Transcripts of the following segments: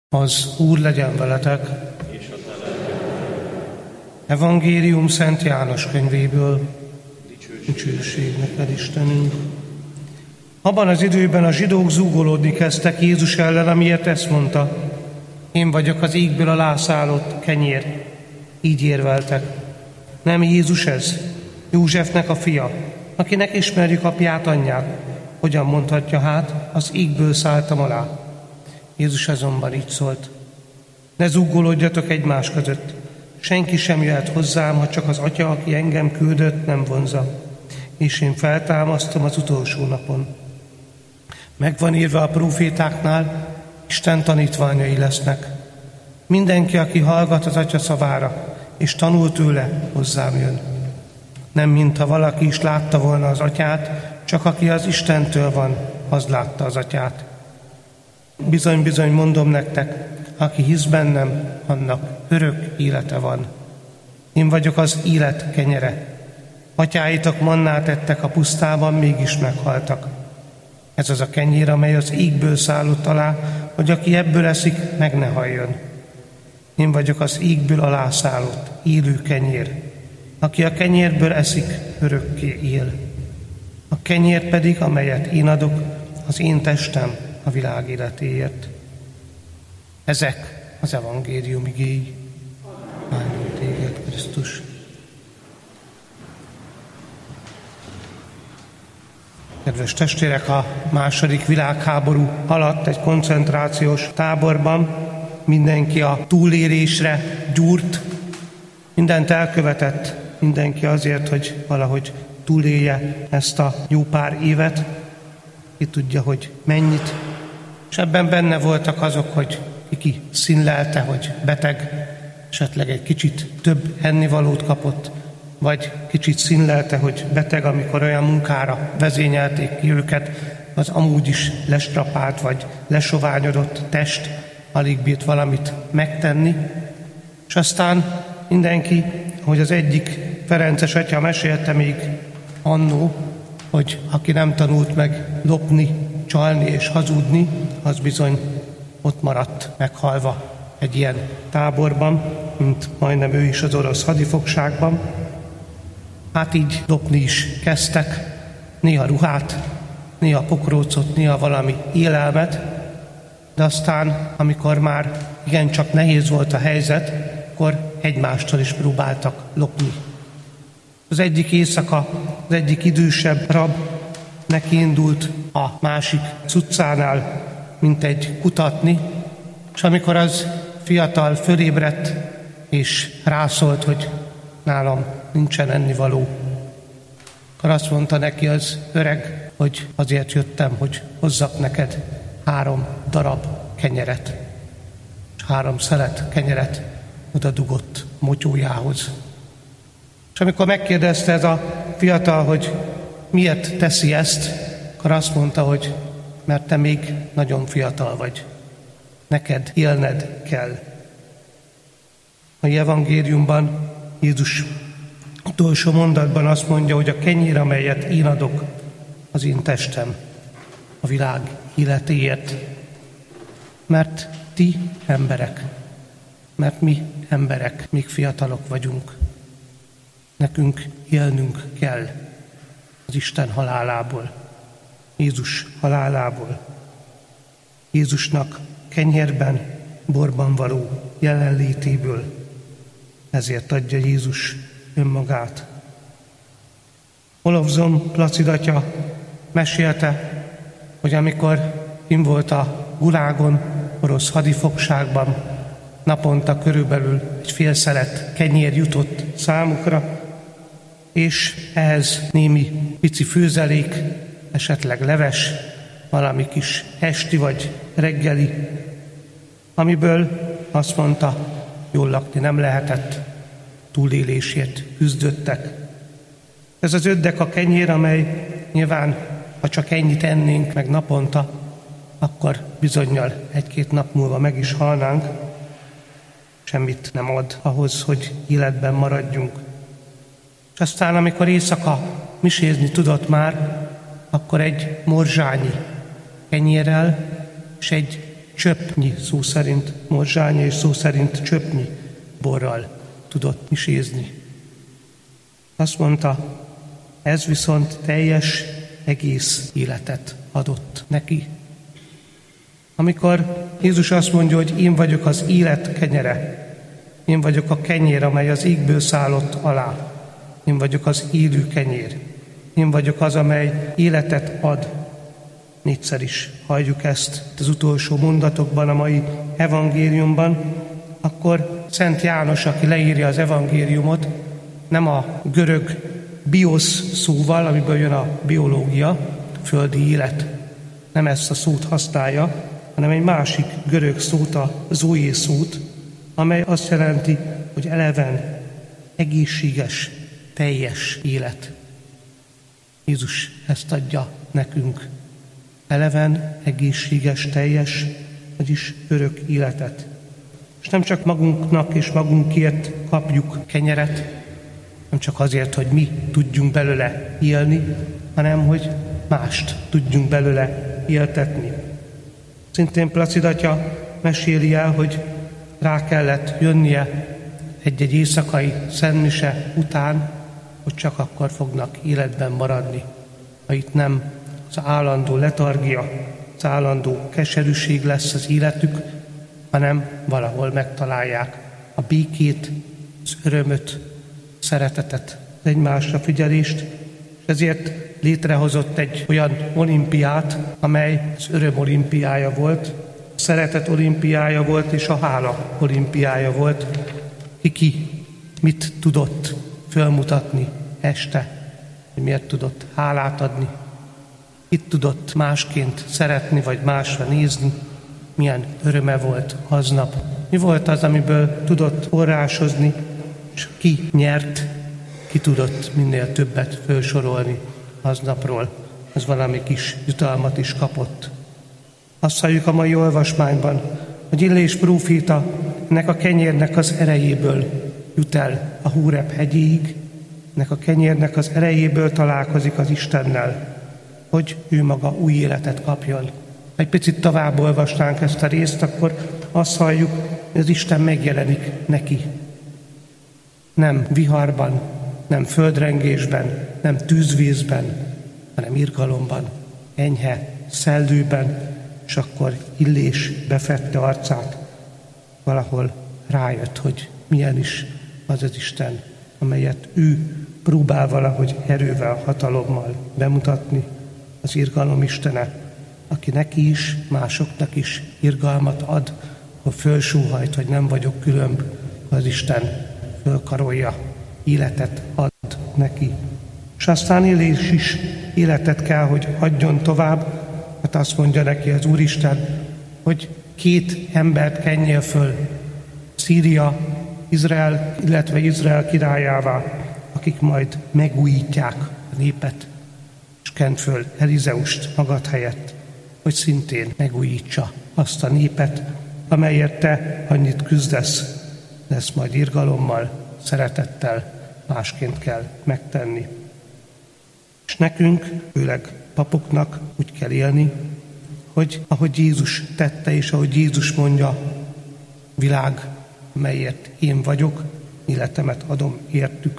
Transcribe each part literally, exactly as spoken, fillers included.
Az Úr legyen veletek. Evangélium Szent János könyvéből. Dicsőség neked, Istenünk. Abban az időben a zsidók zúgolódni kezdtek Jézus ellen, amiért ezt mondta: én vagyok az égből alászállott kenyér. Így érveltek. Nem Jézus ez, Józsefnek a fia, akinek ismerjük apját, anyját. Hogyan mondhatja hát, az égből szálltam alá? Jézus azonban így szólt: ne zúgolódjatok egymás között. Senki sem jöhet hozzám, ha csak az Atya, aki engem küldött, nem vonza. És én feltámasztom az utolsó napon. Megvan írva a prófétáknál, Isten tanítványai lesznek. Mindenki, aki hallgat az Atya szavára, és tanul tőle, hozzám jön. Nem mintha valaki is látta volna az Atyát, csak aki az Istentől van, az látta az Atyát. Bizony-bizony mondom nektek, aki hisz bennem, annak örök élete van. Én vagyok az élet kenyere. Atyáitok mannát ettek a pusztában, mégis meghaltak. Ez az a kenyér, amely az égből szállott alá, hogy aki ebből eszik, meg ne halljon. Én vagyok az égből alászállott, élő kenyér. Aki a kenyérből eszik, örökké él. A kenyér pedig, amelyet én adok, az én testem a világ életéért. Ezek az evangélium igéi. Áldjon téged, Krisztus. Kedves testvérek, a második világháború alatt egy koncentrációs táborban mindenki a túlélésre gyúrt, mindent elkövetett, mindenki azért, hogy valahogy túlélje ezt a jó pár évet. Ki tudja, hogy mennyit. És ebben benne voltak azok, hogy ki színlelte, hogy beteg, esetleg egy kicsit több ennivalót kapott, vagy kicsit színlelte, hogy beteg, amikor olyan munkára vezényelték ki őket, az amúgy is lestrapált, vagy lesoványodott test alig bírt valamit megtenni. És aztán mindenki, hogy az egyik ferences atya mesélte még annó, hogy aki nem tanult meg lopni, csalni és hazudni, az bizony ott maradt meghalva egy ilyen táborban, mint majdnem ő is az orosz hadifogságban. Hát így lopni is kezdtek, néha ruhát, néha pokrócot, néha valami élelmet, de aztán, amikor már igencsak nehéz volt a helyzet, akkor egymástól is próbáltak lopni. Az egyik éjszaka, az egyik idősebb rab neki indult a másik cuccánál, mint egy kutatni, és amikor az fiatal fölébredt, és rászólt, hogy nálam nincsen ennivaló, akkor azt mondta neki az öreg, hogy azért jöttem, hogy hozzak neked három darab kenyeret, és három szelet kenyeret oda dugott motyójához. És amikor megkérdezte ez a fiatal, hogy miért teszi ezt, akkor azt mondta, hogy mert te még nagyon fiatal vagy. Neked élned kell. A evangéliumban Jézus utolsó mondatban azt mondja, hogy a kenyér, amelyet én adok, az én testem a világ életéért. Mert ti emberek, mert mi emberek, még fiatalok vagyunk. Nekünk élnünk kell az Isten halálából, Jézus halálából. Jézusnak kenyérben, borban való jelenlétéből. Ezért adja Jézus önmagát. Olofzon Placid atya mesélte, hogy amikor kim volt a Gulágon, orosz hadifogságban, naponta körülbelül egy fél szelet kenyér jutott számukra, és ehhez némi pici főzelék, esetleg leves, valami kis esti vagy reggeli, amiből azt mondta, jól lakni nem lehetett, túlélésért küzdöttek. Ez az öt a kenyér, amely nyilván, ha csak ennyit ennénk meg naponta, akkor bizonnyal egy-két nap múlva meg is halnánk. Semmit nem ad ahhoz, hogy életben maradjunk. És aztán, amikor éjszaka misézni tudott már, akkor egy morzsányi kenyérrel és egy csöpnyi, szó szerint morzsánya, és szó szerint csöpnyi borral tudott misézni. Azt mondta, ez viszont teljes, egész életet adott neki. Amikor Jézus azt mondja, hogy én vagyok az élet kenyere, én vagyok a kenyér, amely az égből szállott alá, én vagyok az élő kenyér, én vagyok az, amely életet ad. Négyszer is halljuk ezt az utolsó mondatokban a mai evangéliumban, akkor Szent János, aki leírja az evangéliumot, nem a görög biosz szóval, amiből jön a biológia, földi élet, nem ezt a szót használja, hanem egy másik görög szót, a zoé szót, amely azt jelenti, hogy eleven, egészséges, teljes élet. Jézus ezt adja nekünk. Eleven, egészséges, teljes, vagyis örök életet. És nem csak magunknak és magunkért kapjuk kenyeret, nem csak azért, hogy mi tudjunk belőle élni, hanem hogy mást tudjunk belőle éltetni. Szintén Placid atya meséli el, hogy rá kellett jönnie egy-egy éjszakai szentmise után, hogy csak akkor fognak életben maradni, ha itt nem az állandó letargia, az állandó keserűség lesz az életük, hanem valahol megtalálják a békét, az örömöt, szeretetet, az egymásra figyelést, és ezért létrehozott egy olyan olimpiát, amely az öröm olimpiája volt, a szeretet olimpiája volt, és a hála olimpiája volt. Ki ki mit tudott fölmutatni este, hogy miért tudott hálát adni, itt tudott másként szeretni, vagy másra nézni, milyen öröme volt aznap. Mi volt az, amiből tudott forrásozni, és ki nyert, ki tudott minél többet felsorolni aznapról, az valami kis jutalmat is kapott. Azt halljuk a mai olvasmányban, hogy Illés próféta ennek a kenyérnek az erejéből jut el a Hóreb hegyéig, ennek a kenyérnek az erejéből találkozik az Istennel, hogy ő maga új életet kapjon. Egy picit tovább olvasnánk ezt a részt, akkor azt halljuk, hogy az Isten megjelenik neki. Nem viharban, nem földrengésben, nem tűzvízben, hanem irgalomban, enyhe, szellőben, és akkor Illés befette arcát. Valahol rájött, hogy milyen is az az Isten, amelyet ő próbál valahogy erővel, hatalommal bemutatni, az irgalom Istene, aki neki is, másoknak is irgalmat ad, hogy fölsóhajt, hogy nem vagyok különb, az Isten fölkarolja, életet ad neki. És aztán Illés is életet kell, hogy adjon tovább, hát azt mondja neki az Úristen, hogy két embert kenjél föl, Szíria, Izrael, illetve Izrael királyává, akik majd megújítják a népet, és kent föl Elizeust magad helyett, hogy szintén megújítsa azt a népet, amelyért te annyit küzdesz, de ezt majd irgalommal, szeretettel másként kell megtenni. És nekünk, főleg papoknak úgy kell élni, hogy ahogy Jézus tette, és ahogy Jézus mondja, világ, melyért én vagyok, életemet adom értük.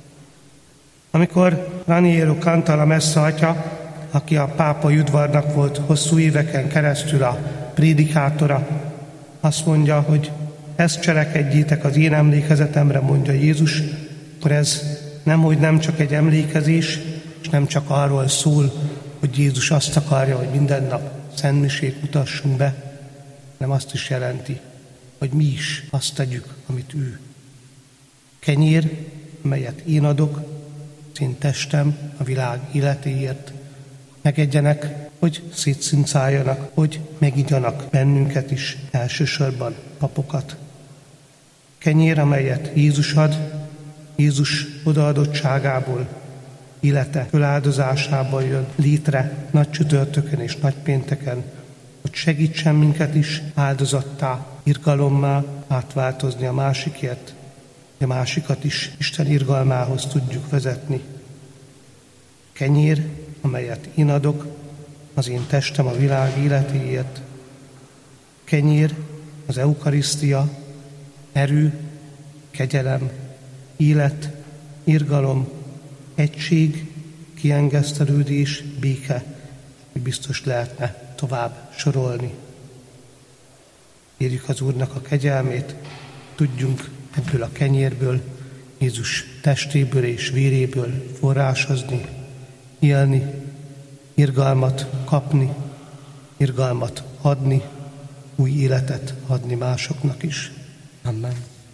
Amikor Raniero Cantala Messa atya, aki a pápai udvarnak volt hosszú éveken keresztül a prédikátora, azt mondja, hogy ezt cselekedjétek az én emlékezetemre, mondja Jézus, akkor ez nemhogy nem csak egy emlékezés, és nem csak arról szól, hogy Jézus azt akarja, hogy minden nap szentmisét mutassunk be, hanem azt is jelenti, hogy mi is azt tegyük, amit ő. Kenyér, melyet én adok, az én testem a világ életéért, megegyenek, hogy szétszincáljanak, hogy megigyanak bennünket is, elsősorban papokat. Kenyér, amelyet Jézus ad, Jézus odaadottságából, élete föláldozásából jön létre nagy csütörtökön és nagy pénteken, hogy segítsen minket is áldozattá, irgalommá átváltozni a másikért, a másikat is Isten irgalmához tudjuk vezetni. Kenyér, amelyet én adok, az én testem a világ életéért. kenyér, az eukarisztia, erő, kegyelem, élet, irgalom, egység, kiengesztelődés, béke, hogy biztos lehetne tovább sorolni. Kérjük az Úrnak a kegyelmét, tudjunk ebből a kenyérből, Jézus testéből és véréből forrásozni, élni, irgalmat kapni, irgalmat adni, új életet adni másoknak is. Amen.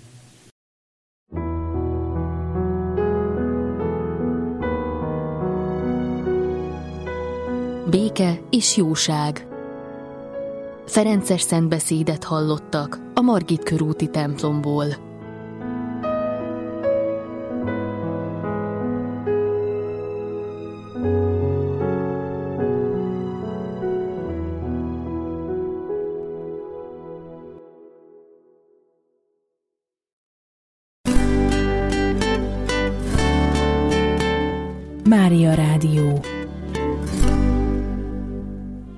Béke és jóság. Ferences szentbeszédet hallottak a Margit körúti templomból. Mária Rádió.